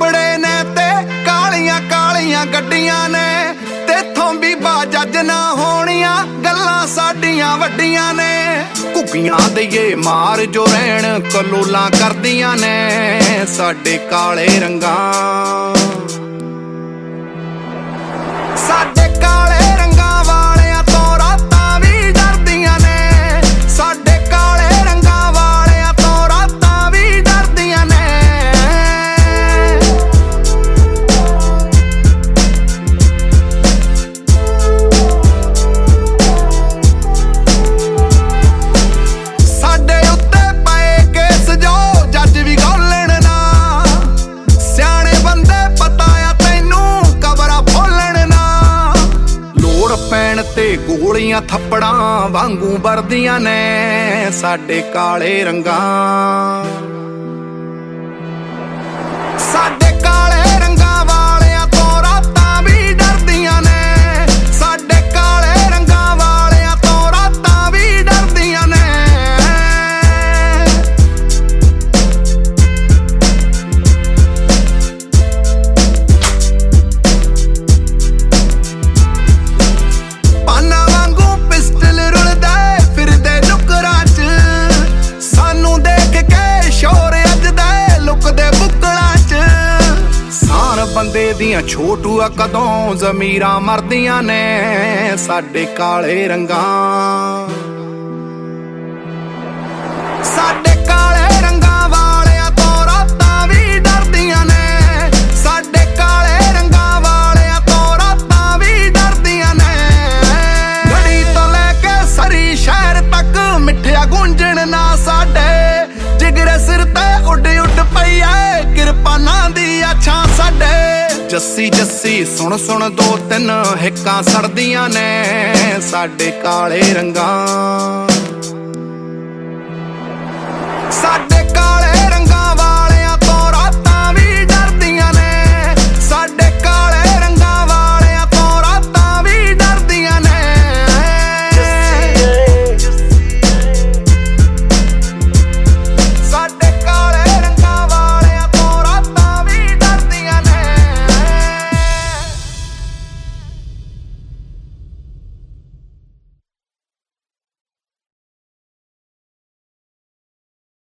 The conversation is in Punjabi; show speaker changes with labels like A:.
A: ਕੱਪੜੇ ਨੇ ਤੇ ਕਾਲੀਆਂ ਕਾਲੀਆਂ ਗੱਡੀਆਂ ਨੇ, ਤੇਥੋਂ ਵੀ ਬਾਜੱਜ ਨਾ ਹੋਣੀਆਂ ਗੱਲਾਂ ਸਾਡੀਆਂ ਵੱਡੀਆਂ ਨੇ। ਘੁੱਗੀਆਂ ਦਈਏ ਮਾਰ ਜੋ ਰਹਿਣ ਕਲੋਲਾਂ ਕਰਦੀਆਂ ਨੇ ਸਾਡੇ ਕਾਲੇ ਰੰਗਾਂ। ਸਾਡੇ ਕਾਲੇ ਰੰਗਾਂ ਵਾਲਿਆਂ ਤੋਂ ਰਾਤਾਂ ਵੀ ਡਰਦੀਆਂ ਨੇ, ਸਾਡੇ ਕਾਲੇ ਰੰਗਾਂ ਵਾਲਿਆਂ ਤੋਂ ਰਾਤਾਂ ਵੀ ਡਰਦੀਆਂ ਨੇ। ਸਾਡੇ ਉੱਤੇ ਪਏ ਕੇਸ ਜੋ ਜੱਜ ਵੀ ਗੋਲਣ ਨਾ, ਸਿਆਣੇ ਬੰਦੇ ਪਤਾ ਆ ਤੈਨੂੰ ਕਬਰਾਂ ਫੋਲਣ ਨਾ। ਲੋੜ ਪੈਣ ਤੇ ਗੋਲੀਆਂ ਥੱਪੜਾਂ ਵਾਂਗੂ ਵਰਦੀਆਂ ਨੇ ਸਾਡੇ ਕਾਲੇ ਰੰਗਾਂ। ਸਾਡੇ ਕਾਲੇ ਰੰਗਾਂ ਵਾਲਿਆਂ ਤੋਂ ਰਾਤਾਂ ਵੀ ਡਰਦੀਆਂ ਨੇ, ਸਾਡੇ ਕਾਲੇ ਰੰਗਾਂ ਵਾਲਿਆਂ ਤੋਂ ਰਾਤਾਂ ਵੀ ਡਰਦੀਆਂ ਨੇ। ਪਾਨਾ ਵਾਂਗੂ ਪਿਸਟਲ ਰੁਲਦੇ ਫਿਰਦੇ ਨੁਕਰਾਂ 'ਚ, ਸਾਨੂੰ ਦੇਖ ਕੇ ਸ਼ੋਰ ਅੱਜਦੇ ਲੁਕਦੇ ਬੁੱਕਲਾਂ 'ਚ। ਸਾਰ ਬੰਦੇ ਦੀਆਂ ਛੋਟੂਆ ਕਦੋਂ ਜ਼ਮੀਰਾਂ ਮਰਦੀਆਂ ਨੇ ਸਾਡੇ ਕਾਲੇ ਰੰਗਾਂ। ਸਾਡੇ ਕਾਲੇ ਰੰਗਾਂ ਵਾਲਿਆਂ ਤੋਂ ਰਾਤਾਂ ਵੀ ਡਰਦੀਆਂ ਨੇ, ਸਾਡੇ ਕਾਲੇ ਰੰਗਾਂ ਵਾਲਿਆਂ ਤੋਂ ਰਾਤਾਂ ਵੀ ਡਰਦੀਆਂ ਨੇ। ਗੜੀ ਤੋਂ ਲੈ ਕੇ ਸਰੀ ਸ਼ਹਿਰ ਤੱਕ ਮਿੱਠਿਆ ਗੁੰਝਣ ਨਾ ਸਾਡੇ, ਜਿਗਰੇ ਸਿਰ ਤੇ ਉੱਡ ਉੱਡ ਪਈ ਐ ਕਿਰਪਾਨਾਂ ਦੀ ਅੱਛਾ ਸਾਡੇ। ਜੱਸੀ ਜੱਸੀ ਸੁਣ ਸੁਣ ਦੋ ਤਿੰਨ ਹਿੱਕਾਂ ਸੜਦੀਆਂ ਨੇ ਸਾਡੇ ਕਾਲੇ ਰੰਗਾਂ।